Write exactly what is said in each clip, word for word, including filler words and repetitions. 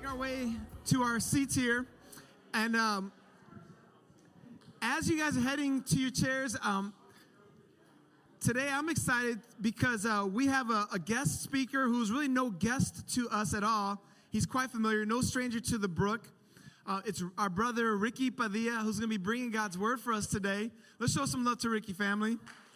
our way to our seats here. And um, as you guys are heading to your chairs, um, today I'm excited because uh, we have a, a guest speaker who's really no guest to us at all. He's quite familiar, no stranger to the brook. Uh, it's our brother Ricky Padilla, who's going to be bringing God's word for us today. Let's show some love to Ricky, family.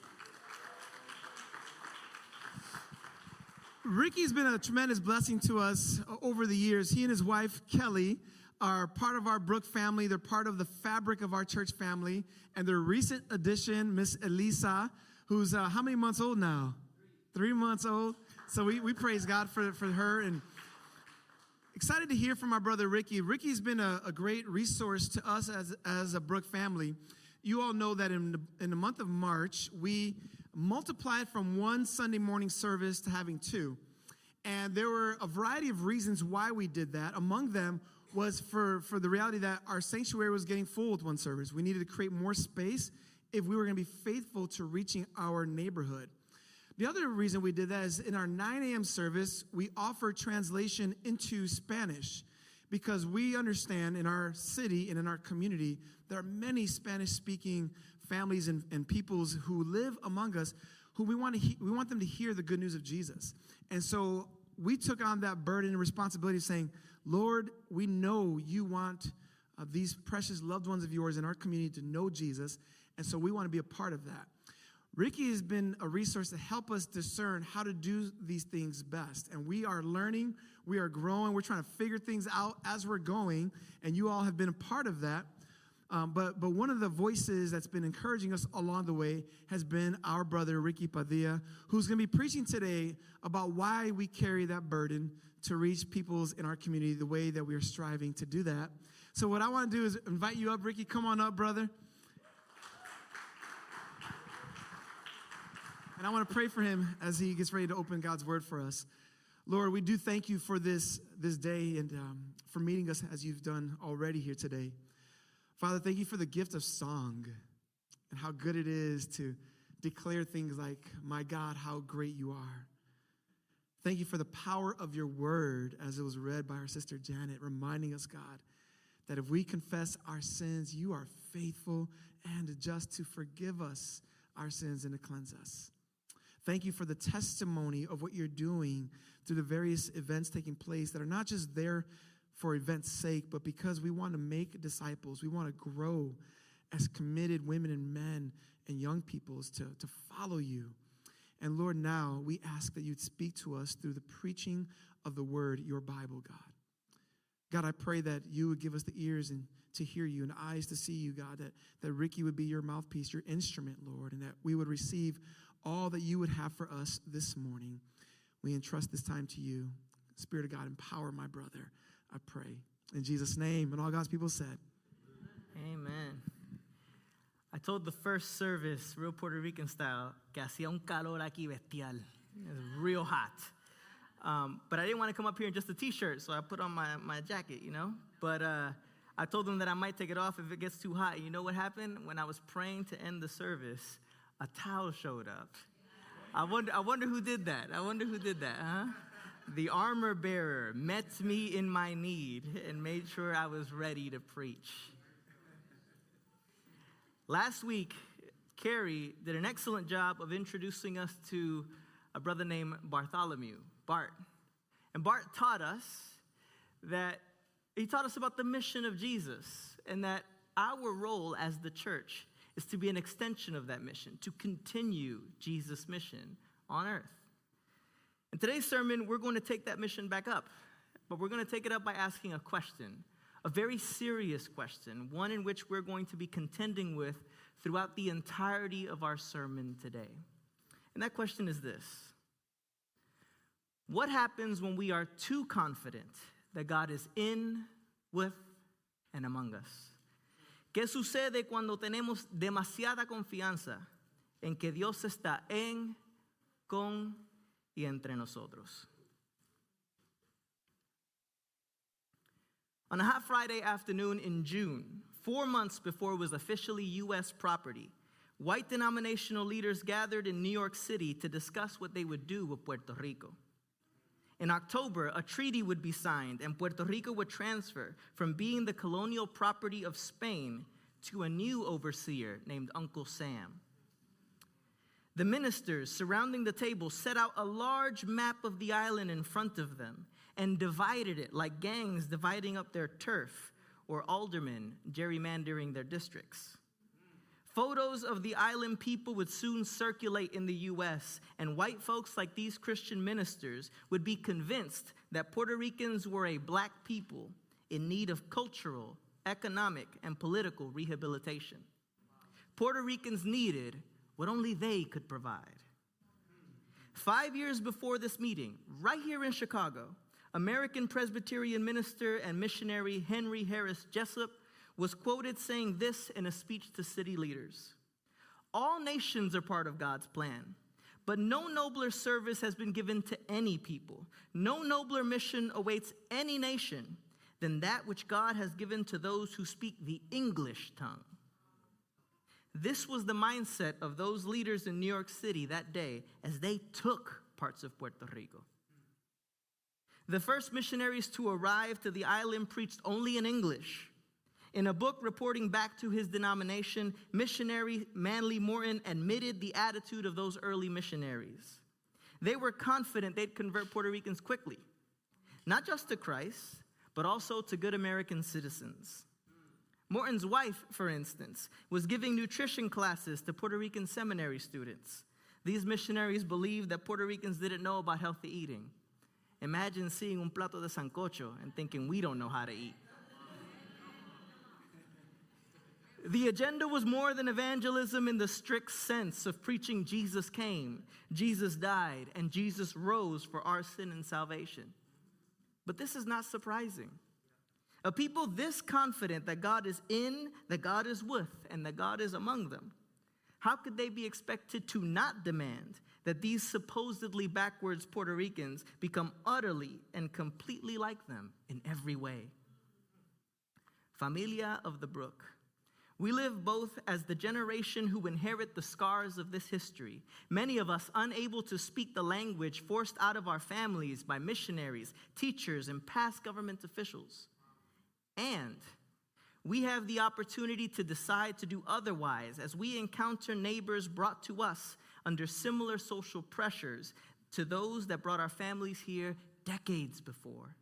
Ricky's been a tremendous blessing to us over the years. He and his wife, Kelly, are part of our Brook family. They're part of the fabric of our church family. And their recent addition, Miss Elisa, who's uh, how many months old now? Three, Three months old. So we, we praise God for, for her. And excited to hear from our brother Ricky. Ricky's been a, a great resource to us as, as a Brook family. You all know that in the, in the month of March, we multiplied from one Sunday morning service to having two. And there were a variety of reasons why we did that. Among them was for, for the reality that our sanctuary was getting full with one service. We needed to create more space if we were going to be faithful to reaching our neighborhood. The other reason we did that is in our nine a.m. service, we offer translation into Spanish because we understand in our city and in our community, there are many Spanish-speaking families and, and peoples who live among us who we want to he- we want them to hear the good news of Jesus. And so we took on that burden and responsibility saying, Lord, we know you want uh, these precious loved ones of yours in our community to know Jesus, and so we want to be a part of that. Ricky has been a resource to help us discern how to do these things best. And we are learning, we are growing, we're trying to figure things out as we're going, and you all have been a part of that. Um, but, but one of the voices that's been encouraging us along the way has been our brother Ricky Padilla, who's going to be preaching today about why we carry that burden to reach peoples in our community the way that we are striving to do that. So what I want to do is invite you up. Ricky, come on up, brother. And I want to pray for him as he gets ready to open God's word for us. Lord, we do thank you for this, this day and um, for meeting us as you've done already here today. Father, thank you for the gift of song and how good it is to declare things like, my God, how great you are. Thank you for the power of your word as it was read by our sister Janet, reminding us, God, that if we confess our sins, you are faithful and just to forgive us our sins and to cleanse us. Thank you for the testimony of what you're doing through the various events taking place that are not just there for events' sake, but because we want to make disciples. We want to grow as committed women and men and young peoples to, to follow you. And Lord, now we ask that you'd speak to us through the preaching of the word, your Bible, God. God, I pray that you would give us the ears and to hear you and eyes to see you, God, that, that Ricky would be your mouthpiece, your instrument, Lord, and that we would receive all that you would have for us this morning. We entrust this time to you. Spirit of God, empower my brother, I pray. In Jesus' name, and all God's people said. Amen. I told the first service, real Puerto Rican style, que hacía un calor aquí bestial. It was real hot. Um, but I didn't want to come up here in just a t-shirt, so I put on my, my jacket, you know. But uh, I told them that I might take it off if it gets too hot. You know what happened? When I was praying to end the service, a towel showed up. I wonder, I wonder who did that. I wonder who did that, huh? The armor bearer met me in my need and made sure I was ready to preach. Last week, Carrie did an excellent job of introducing us to a brother named Bartholomew, Bart. And Bart taught us that, he taught us about the mission of Jesus and that our role as the church is to be an extension of that mission, to continue Jesus' mission on earth. In today's sermon, we're going to take that mission back up, but we're going to take it up by asking a question, a very serious question, one in which we're going to be contending with throughout the entirety of our sermon today. And that question is this: what happens when we are too confident that God is in, with, and among us? ¿Qué sucede cuando tenemos demasiada confianza en que Dios está en, con y entre nosotros? On a hot Friday afternoon in June, four months before it was officially U S property, white denominational leaders gathered in New York City to discuss what they would do with Puerto Rico. In October, a treaty would be signed, and Puerto Rico would transfer from being the colonial property of Spain to a new overseer named Uncle Sam. The ministers surrounding the table set out a large map of the island in front of them and divided it like gangs dividing up their turf or aldermen gerrymandering their districts. Photos of the island people would soon circulate in the U S, and white folks like these Christian ministers would be convinced that Puerto Ricans were a black people in need of cultural, economic, and political rehabilitation. Puerto Ricans needed what only they could provide. Five years before this meeting, right here in Chicago, American Presbyterian minister and missionary Henry Harris Jessup was quoted saying this in a speech to city leaders: "All nations are part of God's plan, but no nobler service has been given to any people. No nobler mission awaits any nation than that which God has given to those who speak the English tongue." This was the mindset of those leaders in New York City that day as they took parts of Puerto Rico. The first missionaries to arrive to the island preached only in English. In a book reporting back to his denomination, missionary Manly Morton admitted the attitude of those early missionaries. They were confident they'd convert Puerto Ricans quickly, not just to Christ, but also to good American citizens. Morton's wife, for instance, was giving nutrition classes to Puerto Rican seminary students. These missionaries believed that Puerto Ricans didn't know about healthy eating. Imagine seeing un plato de sancocho and thinking we don't know how to eat. The agenda was more than evangelism in the strict sense of preaching Jesus came, Jesus died, and Jesus rose for our sin and salvation. But this is not surprising. A people this confident that God is in, that God is with, and that God is among them, how could they be expected to not demand that these supposedly backwards Puerto Ricans become utterly and completely like them in every way? Familia of the Brook, we live both as the generation who inherit the scars of this history, many of us unable to speak the language forced out of our families by missionaries, teachers, and past government officials. And we have the opportunity to decide to do otherwise as we encounter neighbors brought to us under similar social pressures to those that brought our families here decades before.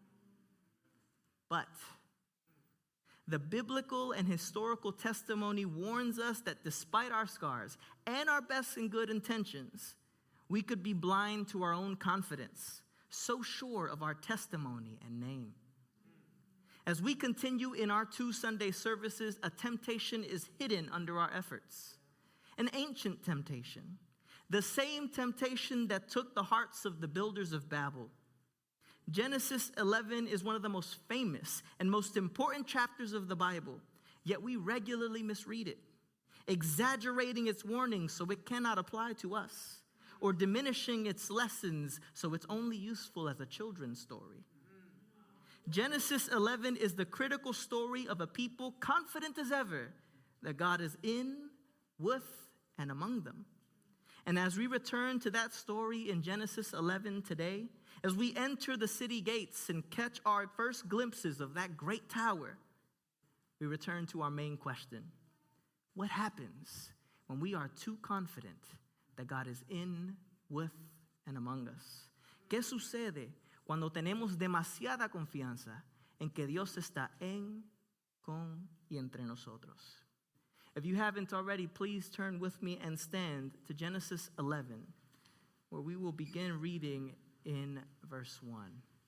But the biblical and historical testimony warns us that despite our scars and our best and good intentions, we could be blind to our own confidence, so sure of our testimony and name. As we continue in our two Sunday services, a temptation is hidden under our efforts. An ancient temptation. The same temptation that took the hearts of the builders of Babel. Genesis eleven is one of the most famous and most important chapters of the Bible, yet we regularly misread it, exaggerating its warnings so it cannot apply to us, or diminishing its lessons so it's only useful as a children's story. Genesis eleven is the critical story of a people confident as ever that God is in, with, and among them. And as we return to that story in Genesis eleven today, as we enter the city gates and catch our first glimpses of that great tower, we return to our main question. What happens when we are too confident that God is in, with, and among us? ¿Qué sucede cuando tenemos demasiada confianza en que Dios está en, con, y entre nosotros? If you haven't already, please turn with me and stand to Genesis eleven, where we will begin reading in verse one.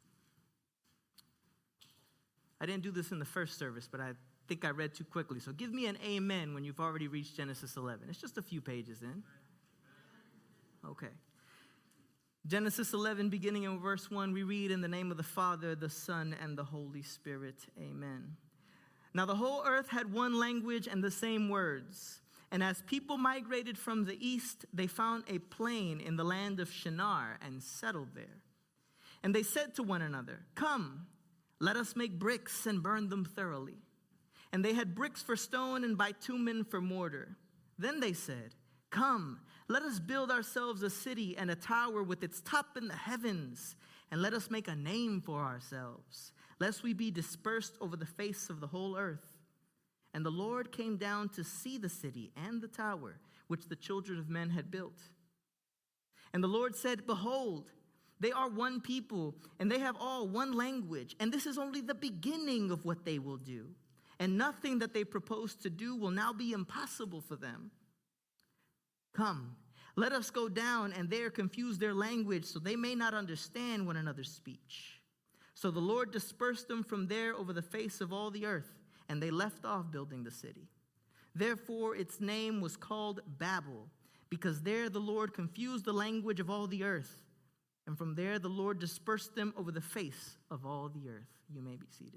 I didn't do this in the first service, but I think I read too quickly. So give me an amen when you've already reached Genesis eleven. It's just a few pages in. Okay. Genesis eleven, beginning in verse one, we read, "In the name of the Father, the Son, and the Holy Spirit. Amen. Now the whole earth had one language and the same words. And as people migrated from the east, they found a plain in the land of Shinar and settled there. And they said to one another, 'Come, let us make bricks and burn them thoroughly.' And they had bricks for stone and bitumen for mortar. Then they said, 'Come, let us build ourselves a city and a tower with its top in the heavens, and let us make a name for ourselves, lest we be dispersed over the face of the whole earth. And the Lord came down to see the city and the tower which the children of men had built. And the Lord said, behold, they are one people, and they have all one language, and this is only the beginning of what they will do. And nothing that they propose to do will now be impossible for them. Come, let us go down and there confuse their language, so they may not understand one another's speech. So the Lord dispersed them from there over the face of all the earth, and they left off building the city. Therefore its name was called Babel, because there the Lord confused the language of all the earth. And from there the Lord dispersed them over the face of all the earth. You may be seated.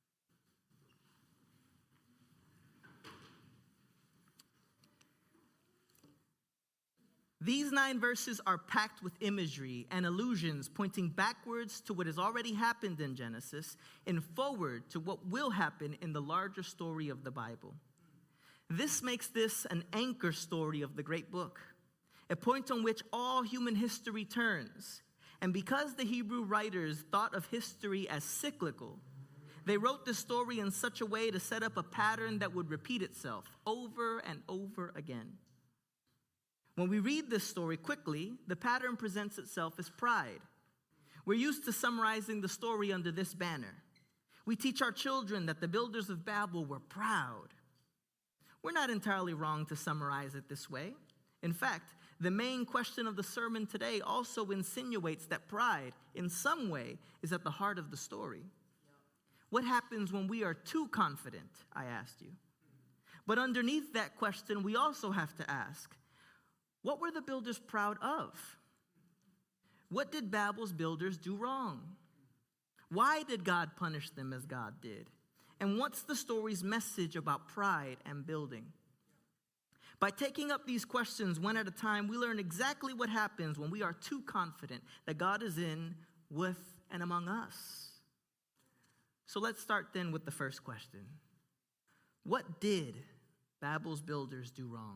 These nine verses are packed with imagery and allusions pointing backwards to what has already happened in Genesis and forward to what will happen in the larger story of the Bible. This makes this an anchor story of the great book, a point on which all human history turns. And because the Hebrew writers thought of history as cyclical, they wrote the story in such a way to set up a pattern that would repeat itself over and over again. When we read this story quickly, the pattern presents itself as pride. We're used to summarizing the story under this banner. We teach our children that the builders of Babel were proud. We're not entirely wrong to summarize it this way. In fact, the main question of the sermon today also insinuates that pride, in some way, is at the heart of the story. What happens when we are too confident, I asked you. But underneath that question, we also have to ask, what were the builders proud of? What did Babel's builders do wrong? Why did God punish them as God did? And what's the story's message about pride and building? By taking up these questions one at a time, we learn exactly what happens when we are too confident that God is in, with, and among us. So let's start then with the first question. What did Babel's builders do wrong?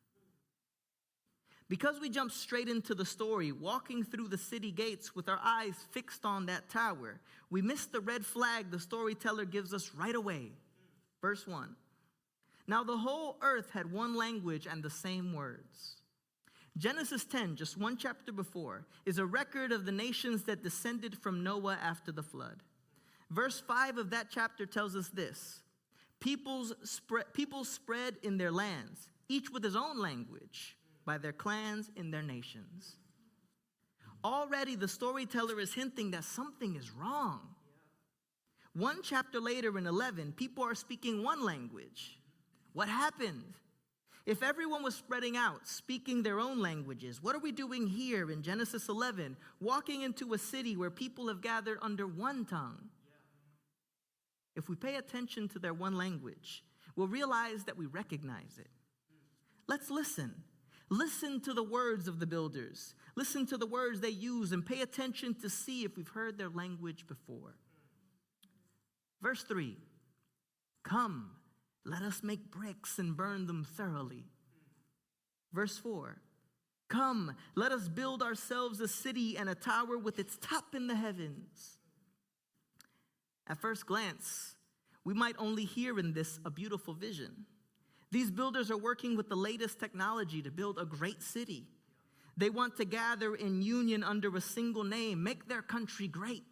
Because we jump straight into the story, walking through the city gates with our eyes fixed on that tower, we miss the red flag the storyteller gives us right away. Verse one. Now the whole earth had one language and the same words. Genesis ten, just one chapter before, is a record of the nations that descended from Noah after the flood. Verse five of that chapter tells us this. Peoples spread, people spread in their lands, each with his own language, by their clans in their nations. Already the storyteller is hinting that something is wrong. One chapter later in eleven, people are speaking one language. What happened? If everyone was spreading out, speaking their own languages, what are we doing here in Genesis eleven, walking into a city where people have gathered under one tongue? If we pay attention to their one language, we'll realize that we recognize it. Let's listen. Listen to the words of the builders. Listen to the words they use and pay attention to see if we've heard their language before. Verse three, come, let us make bricks and burn them thoroughly. Verse four, come, let us build ourselves a city and a tower with its top in the heavens. At first glance, we might only hear in this a beautiful vision. These builders are working with the latest technology to build a great city. They want to gather in union under a single name, make their country great.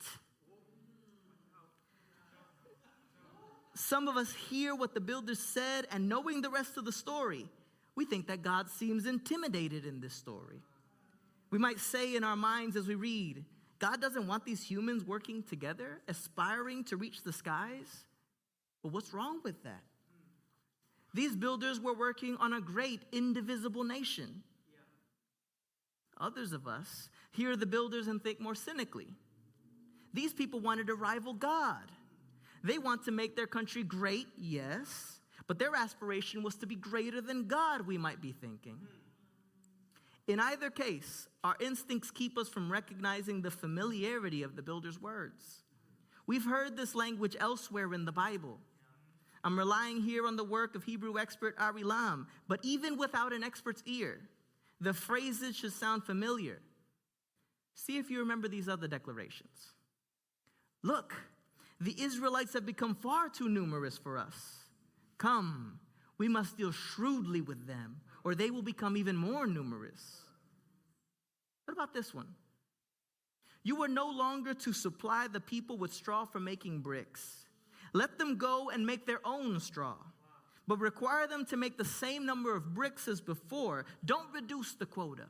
Some of us hear what the builders said, and knowing the rest of the story, we think that God seems intimidated in this story. We might say in our minds as we read, God doesn't want these humans working together, aspiring to reach the skies. But what's wrong with that? These builders were working on a great, indivisible nation. Others of us hear the builders and think more cynically. These people wanted to rival God. They want to make their country great, yes, but their aspiration was to be greater than God, we might be thinking. In either case, our instincts keep us from recognizing the familiarity of the builder's words. We've heard this language elsewhere in the Bible. I'm relying here on the work of Hebrew expert Ari Lam, but even without an expert's ear, the phrases should sound familiar. See if you remember these other declarations. Look, the Israelites have become far too numerous for us. Come, we must deal shrewdly with them, or they will become even more numerous. What about this one? You are no longer to supply the people with straw for making bricks. Let them go and make their own straw, but require them to make the same number of bricks as before. Don't reduce the quota.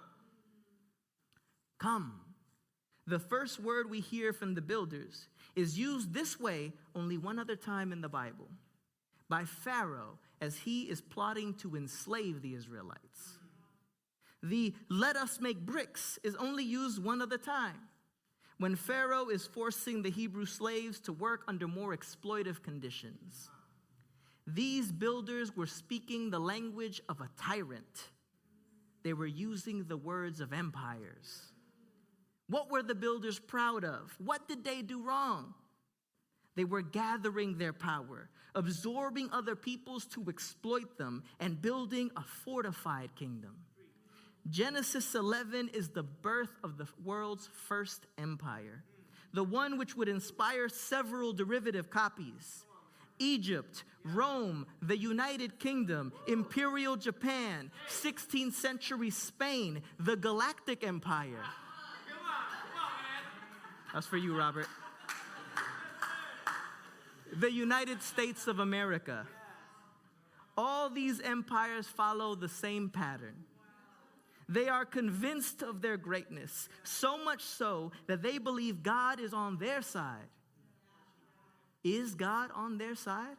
Come. The first word we hear from the builders is used this way only one other time in the Bible, by Pharaoh as he is plotting to enslave the Israelites. The "let us make bricks" is only used one other time, when Pharaoh is forcing the Hebrew slaves to work under more exploitive conditions. These builders were speaking the language of a tyrant. They were using the words of empires. What were the builders proud of? What did they do wrong? They were gathering their power, absorbing other peoples to exploit them, and building a fortified kingdom. Genesis eleven is the birth of the world's first empire, the one which would inspire several derivative copies. Egypt, Rome, the United Kingdom, Imperial Japan, sixteenth century Spain, the Galactic Empire. That's for you, Robert. The United States of America. All these empires follow the same pattern. They are convinced of their greatness, so much so that they believe God is on their side. Is God on their side?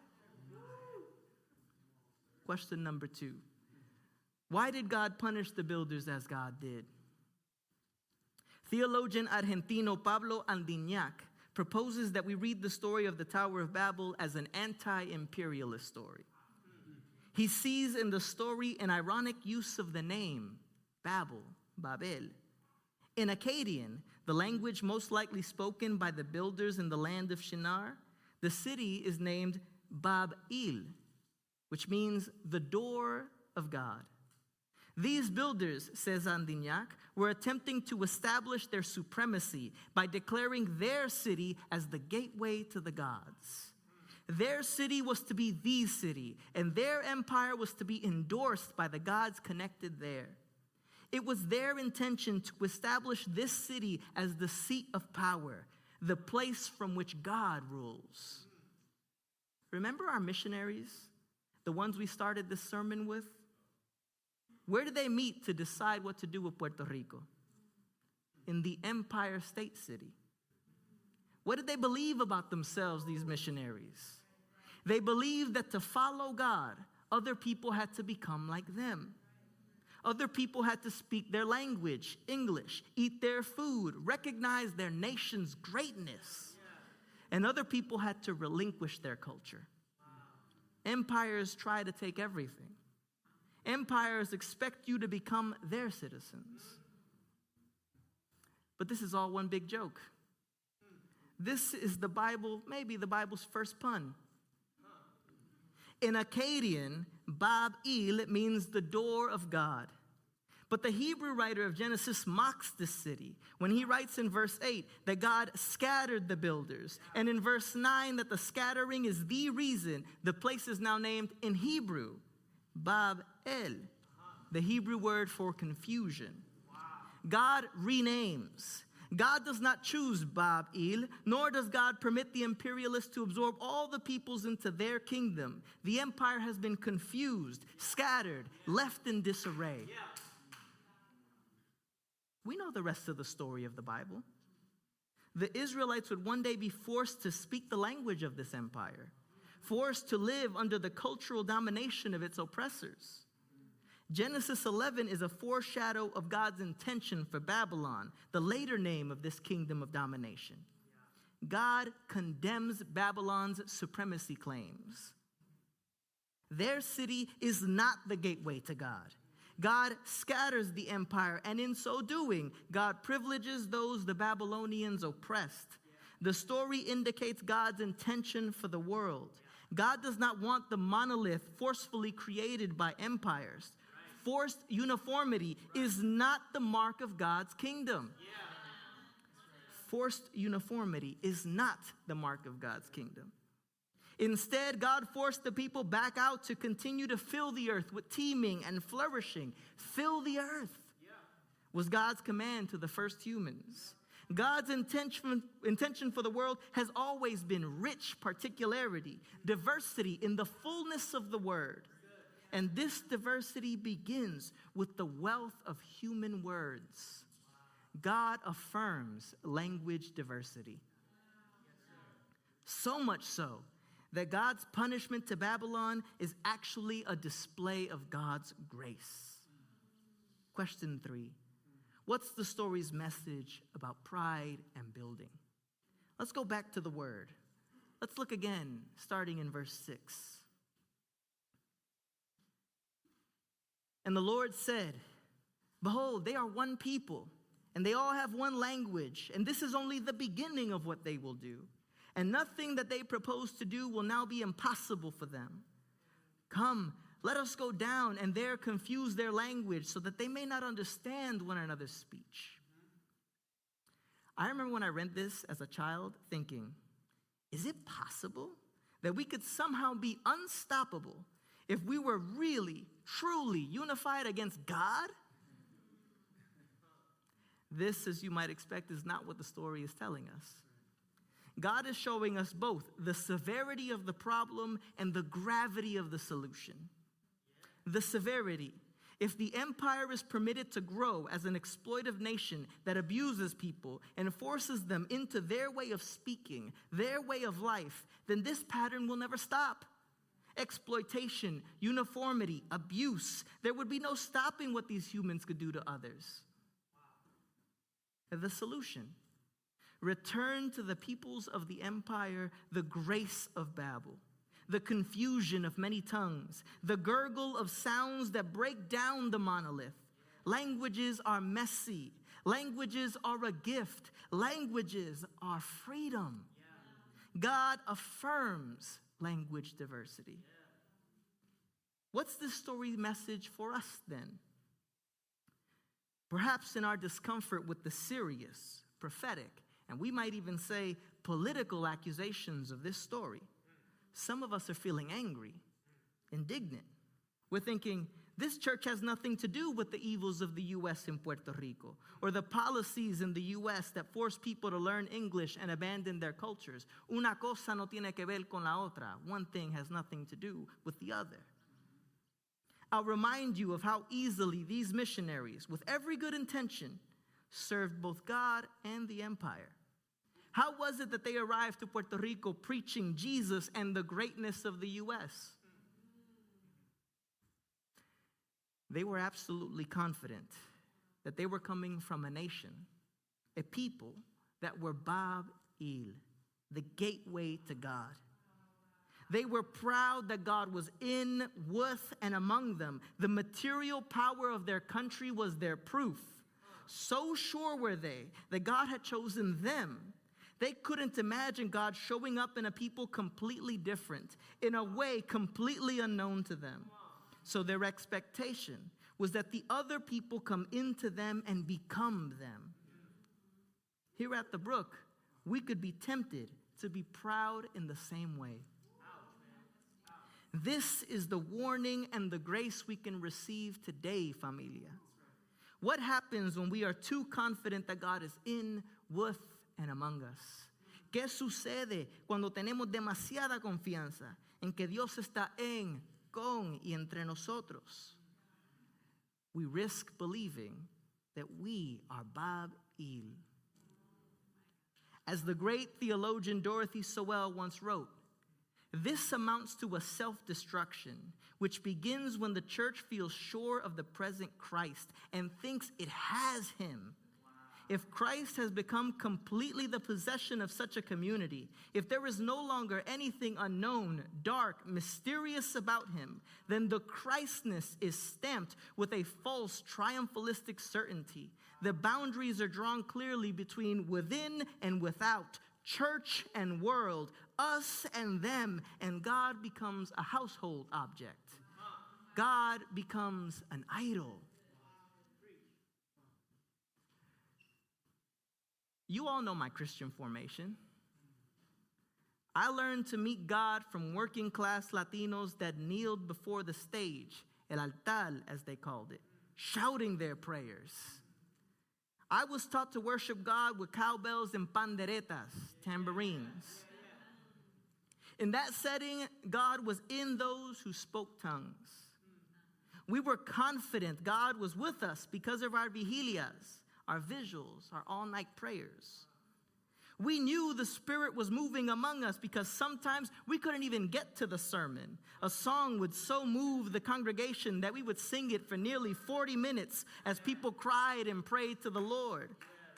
Question number two. Why did God punish the builders as God did? Theologian Argentino Pablo Andignac proposes that we read the story of the Tower of Babel as an anti-imperialist story. He sees in the story an ironic use of the name Babel, Babel. In Akkadian, the language most likely spoken by the builders in the land of Shinar, the city is named Bab-il, which means the door of God. These builders, says Andignac, were attempting to establish their supremacy by declaring their city as the gateway to the gods. Their city was to be the city, and their empire was to be endorsed by the gods connected there. It was their intention to establish this city as the seat of power, the place from which God rules. Remember our missionaries, the ones we started this sermon with? Where did they meet to decide what to do with Puerto Rico? In the Empire State City. What did they believe about themselves, these missionaries? They believed that to follow God, other people had to become like them. Other people had to speak their language, English, eat their food, recognize their nation's greatness. And other people had to relinquish their culture. Empires try to take everything. Empires expect you to become their citizens. But this is all one big joke. This is the Bible, maybe the Bible's first pun. In Akkadian, Bab-il means the door of God. But the Hebrew writer of Genesis mocks this city when he writes in verse eight that God scattered the builders, and in verse nine that the scattering is the reason the place is now named in Hebrew Bab-el, the Hebrew word for confusion. God renames. God does not choose Bab-el, nor does God permit the imperialists to absorb all the peoples into their kingdom. The empire has been confused, scattered, left in disarray. We know the rest of the story of the Bible. The Israelites would one day be forced to speak the language of this empire, forced to live under the cultural domination of its oppressors. Genesis eleven is a foreshadow of God's intention for Babylon, the later name of this kingdom of domination. God condemns Babylon's supremacy claims. Their city is not the gateway to God. God scatters the empire, and in so doing, God privileges those the Babylonians oppressed. The story indicates God's intention for the world. God does not want the monolith forcefully created by empires. Forced uniformity is not the mark of God's kingdom. forced uniformity is not the mark of God's kingdom. Instead, God forced the people back out to continue to fill the earth with teeming and flourishing. Fill the earth was God's command to the first humans. God's intention, intention for the world has always been rich particularity, diversity in the fullness of the word. And this diversity begins with the wealth of human words. God affirms language diversity. So much so that God's punishment to Babylon is actually a display of God's grace. Question three. What's the story's message about pride and building? Let's go back to the word. Let's look again, starting in verse six. And the Lord said, behold, they are one people, and they all have one language, and this is only the beginning of what they will do. And nothing that they propose to do will now be impossible for them. Come, let us go down and there confuse their language so that they may not understand one another's speech. I remember when I read this as a child thinking, is it possible that we could somehow be unstoppable if we were really, truly unified against God? This, as you might expect, is not what the story is telling us. God is showing us both the severity of the problem and the gravity of the solution. The severity. If the empire is permitted to grow as an exploitive nation that abuses people and forces them into their way of speaking, their way of life, then this pattern will never stop. Exploitation, uniformity, abuse. There would be no stopping what these humans could do to others. The solution. Return to the peoples of the empire the grace of Babel, the confusion of many tongues, the gurgle of sounds that break down the monolith. Languages are messy. Languages are a gift. Languages are freedom. God affirms language diversity. What's this story message for us then? Perhaps in our discomfort with the serious, prophetic, and we might even say political accusations of this story, some of us are feeling angry, indignant. We're thinking, this church has nothing to do with the evils of the U S in Puerto Rico, or the policies in the U S that force people to learn English and abandon their cultures. Una cosa no tiene que ver con la otra. One thing has nothing to do with the other. I'll remind you of how easily these missionaries, with every good intention, served both God and the empire. How was it that they arrived to Puerto Rico preaching Jesus and the greatness of the U S? They were absolutely confident that they were coming from a nation, a people that were Bab Il, the gateway to God. They were proud that God was in, with, and among them. The material power of their country was their proof. So sure were they that God had chosen them. They couldn't imagine God showing up in a people completely different, in a way completely unknown to them. So their expectation was that the other people come into them and become them. Here at the Brook, we could be tempted to be proud in the same way. This is the warning and the grace we can receive today, familia. What happens when we are too confident that God is in, with, and among us? ¿Qué sucede cuando tenemos demasiada confianza en que Dios está en, con y entre nosotros? We risk believing that we are Bab Il. As the great theologian Dorothy Sowell once wrote, this amounts to a self-destruction, which begins when the church feels sure of the present Christ and thinks it has him. If Christ has become completely the possession of such a community, if there is no longer anything unknown, dark, mysterious about him, then the Christness is stamped with a false triumphalistic certainty. The boundaries are drawn clearly between within and without, church and world, us and them, and God becomes a household object. God becomes an idol. You all know my Christian formation. I learned to meet God from working class Latinos that kneeled before the stage, el altar as they called it, shouting their prayers. I was taught to worship God with cowbells and panderetas, tambourines. In that setting, God was in those who spoke tongues. We were confident God was with us because of our vigilias, our vigils, our all-night prayers. We knew the Spirit was moving among us because sometimes we couldn't even get to the sermon. A song would so move the congregation that we would sing it for nearly forty minutes as people cried and prayed to the Lord.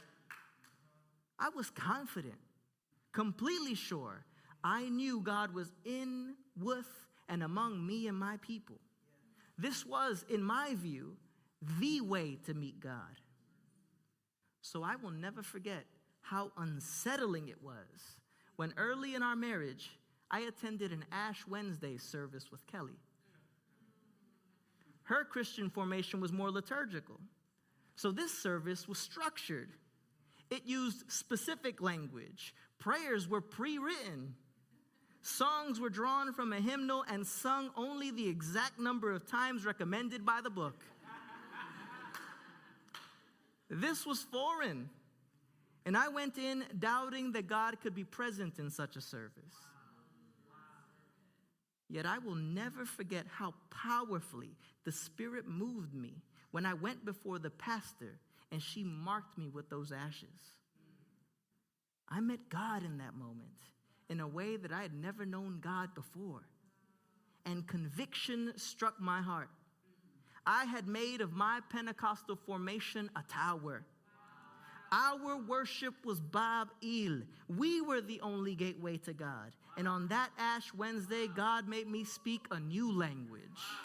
I was confident, completely sure. I knew God was in, with, and among me and my people. This was, in my view, the way to meet God. So I will never forget how unsettling it was when early in our marriage, I attended an Ash Wednesday service with Kelly. Her Christian formation was more liturgical. So this service was structured. It used specific language. Prayers were pre-written. Songs were drawn from a hymnal and sung only the exact number of times recommended by the book. This was foreign. And I went in doubting that God could be present in such a service. Yet I will never forget how powerfully the Spirit moved me when I went before the pastor and she marked me with those ashes. I met God in that moment in a way that I had never known God before. And conviction struck my heart. I had made of my Pentecostal formation a tower. Our worship was Bab Il. We were the only gateway to God. And on that Ash Wednesday, God made me speak a new language.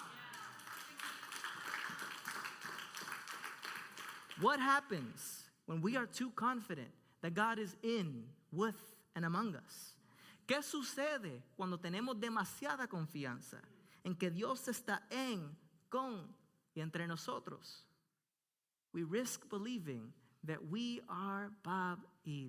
What happens when we are too confident that God is in, with, and among us? ¿Qué sucede cuando tenemos demasiada confianza en que Dios está en, con, y entre nosotros? We risk believing that we are Bab Il.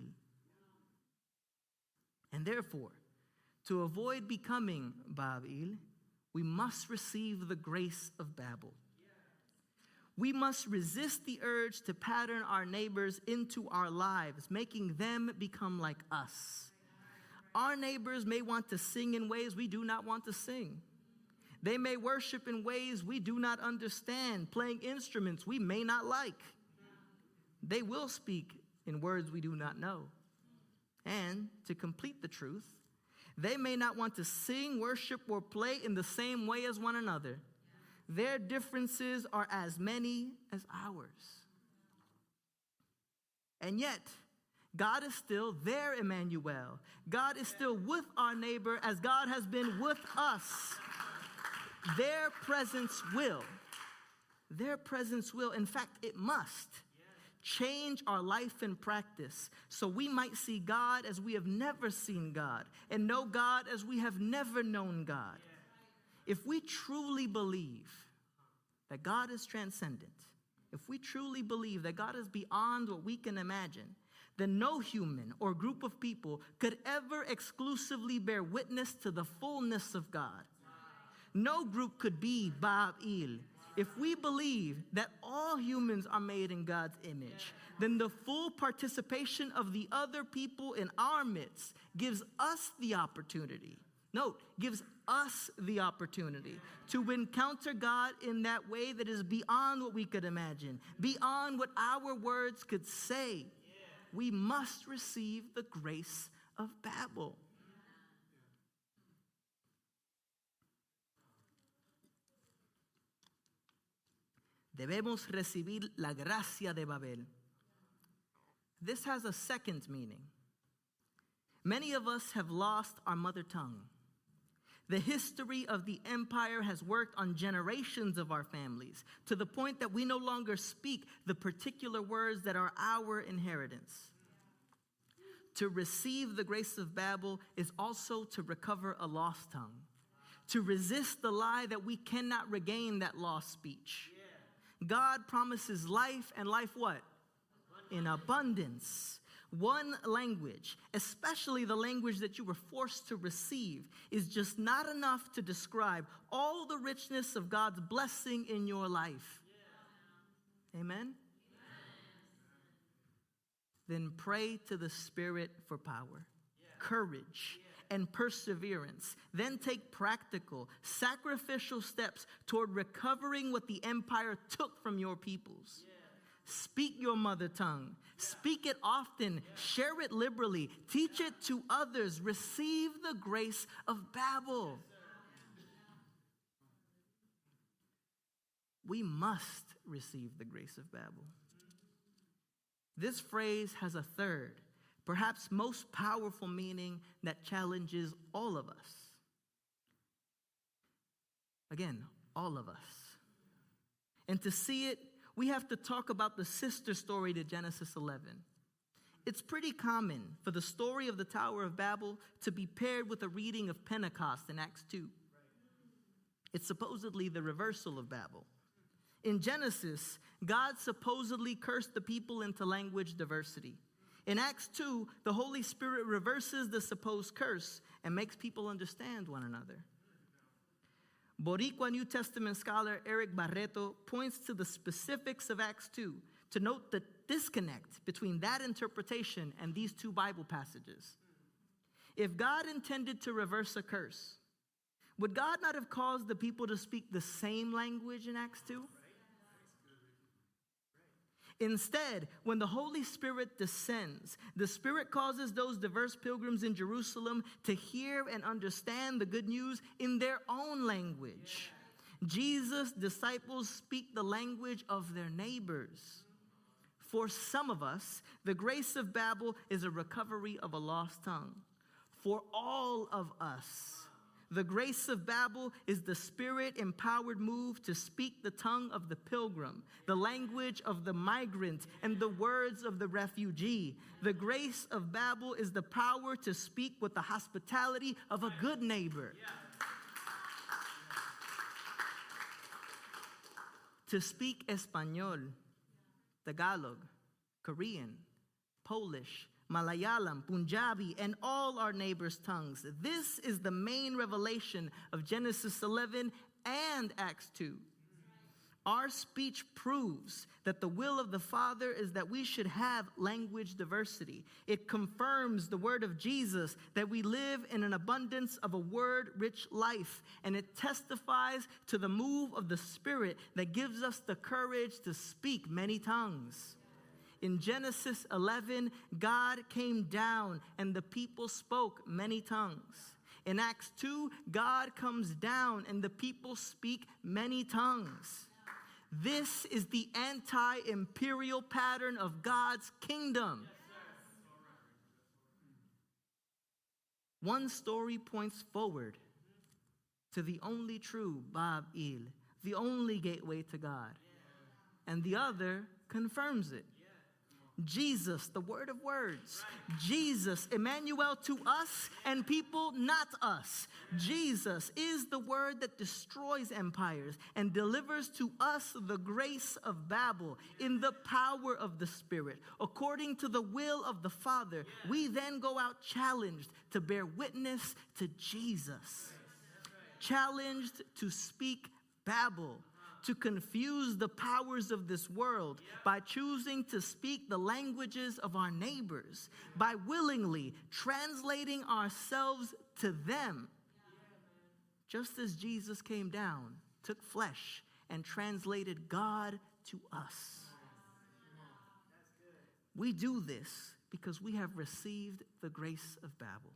And therefore, to avoid becoming Bab Il, we must receive the grace of Babel. We must resist the urge to pattern our neighbors into our lives, making them become like us. Our neighbors may want to sing in ways we do not want to sing. They may worship in ways we do not understand, playing instruments we may not like. They will speak in words we do not know. And to complete the truth, they may not want to sing, worship, or play in the same way as one another. Their differences are as many as ours. And yet, God is still there, Emmanuel. God is still with our neighbor as God has been with us. Their presence will, their presence will, in fact, it must change our life and practice so we might see God as we have never seen God and know God as we have never known God. If we truly believe that God is transcendent, if we truly believe that God is beyond what we can imagine, then no human or group of people could ever exclusively bear witness to the fullness of God. No group could be Bab Il. If we believe that all humans are made in God's image, then the full participation of the other people in our midst gives us the opportunity, note, gives us the opportunity to encounter God in that way that is beyond what we could imagine, beyond what our words could say. We must receive the grace of Babel. Debemos recibir la gracia de Babel. This has a second meaning. Many of us have lost our mother tongue. The history of the empire has worked on generations of our families to the point that we no longer speak the particular words that are our inheritance. To receive the grace of Babel is also to recover a lost tongue, to resist the lie that we cannot regain that lost speech. God promises life, and life what? In abundance. One language, especially the language that you were forced to receive, is just not enough to describe all the richness of God's blessing in your life. Yeah. Amen? Amen? Then pray to the Spirit for power, yeah. courage, yeah. and perseverance. Then take practical, sacrificial steps toward recovering what the empire took from your peoples. Yeah. Speak your mother tongue. Yeah. Speak it often. Yeah. Share it liberally. Teach yeah. it to others. Receive the grace of Babel. Yes, we must receive the grace of Babel. This phrase has a third, perhaps most powerful meaning that challenges all of us. Again, all of us. And to see it, we have to talk about the sister story to Genesis eleven. It's pretty common for the story of the Tower of Babel to be paired with a reading of Pentecost in Acts two. It's supposedly the reversal of Babel. In Genesis, God supposedly cursed the people into language diversity. In Acts two, the Holy Spirit reverses the supposed curse and makes people understand one another. Boricua New Testament scholar Eric Barreto points to the specifics of Acts two to note the disconnect between that interpretation and these two Bible passages. If God intended to reverse a curse, would God not have caused the people to speak the same language in Acts two? Instead, when the Holy Spirit descends, the Spirit causes those diverse pilgrims in Jerusalem to hear and understand the good news in their own language. Yeah. Jesus' disciples speak the language of their neighbors. For some of us, the grace of Babel is a recovery of a lost tongue. For all of us, the grace of Babel is the Spirit-empowered move to speak the tongue of the pilgrim, the language of the migrant, and the words of the refugee. The grace of Babel is the power to speak with the hospitality of a good neighbor. To speak Espanol, Tagalog, Korean, Polish, Malayalam, Punjabi, and all our neighbors' tongues. This is the main revelation of Genesis eleven and Acts two. Our speech proves that the will of the Father is that we should have language diversity. It confirms the word of Jesus that we live in an abundance of a word-rich life, and it testifies to the move of the Spirit that gives us the courage to speak many tongues. In Genesis eleven, God came down and the people spoke many tongues. In Acts two, God comes down and the people speak many tongues. This is the anti-imperial pattern of God's kingdom. One story points forward to the only true Bab Il, the only gateway to God. And the other confirms it. Jesus, the word of words. Jesus, Emmanuel, to us and people not us. Jesus is the word that destroys empires and delivers to us the grace of Babel in the power of the Spirit. According to the will of the Father, we then go out challenged to bear witness to Jesus. Challenged to speak Babel, to confuse the powers of this world by choosing to speak the languages of our neighbors, by willingly translating ourselves to them, just as Jesus came down, took flesh, and translated God to us. We do this because we have received the grace of Babel.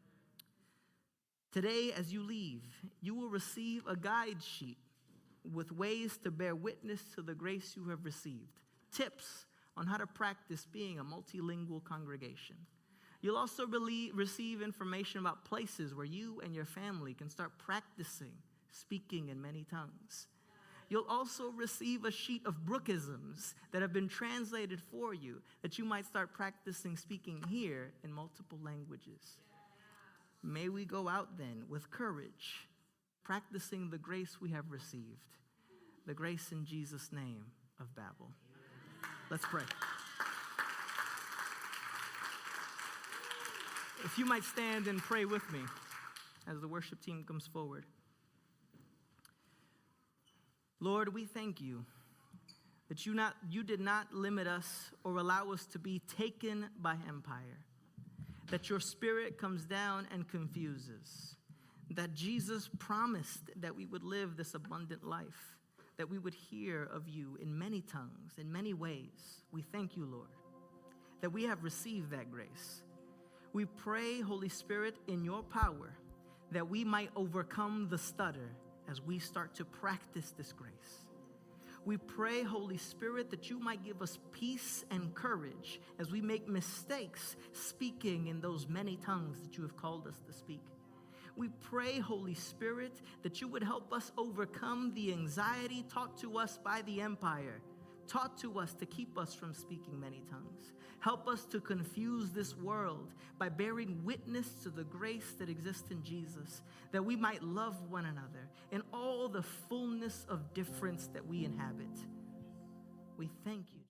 Today, as you leave, you will receive a guide sheet with ways to bear witness to the grace you have received, tips on how to practice being a multilingual congregation. You'll also really receive information about places where you and your family can start practicing speaking in many tongues. You'll also receive a sheet of Brookisms that have been translated for you that you might start practicing speaking here in multiple languages. May we go out then with courage, practicing the grace we have received, the grace in Jesus' name of Babel. Let's pray. If you might stand and pray with me as the worship team comes forward. Lord, we thank you that you not you did not limit us or allow us to be taken by empire, that your Spirit comes down and confuses, that Jesus promised that we would live this abundant life, that we would hear of you in many tongues, in many ways. We thank you, Lord, that we have received that grace. We pray, Holy Spirit, in your power, that we might overcome the stutter as we start to practice this grace. We pray, Holy Spirit, that you might give us peace and courage as we make mistakes speaking in those many tongues that you have called us to speak. We pray, Holy Spirit, that you would help us overcome the anxiety taught to us by the empire, taught to us to keep us from speaking many tongues. Help us to confuse this world by bearing witness to the grace that exists in Jesus, that we might love one another in all the fullness of difference that we inhabit. We thank you.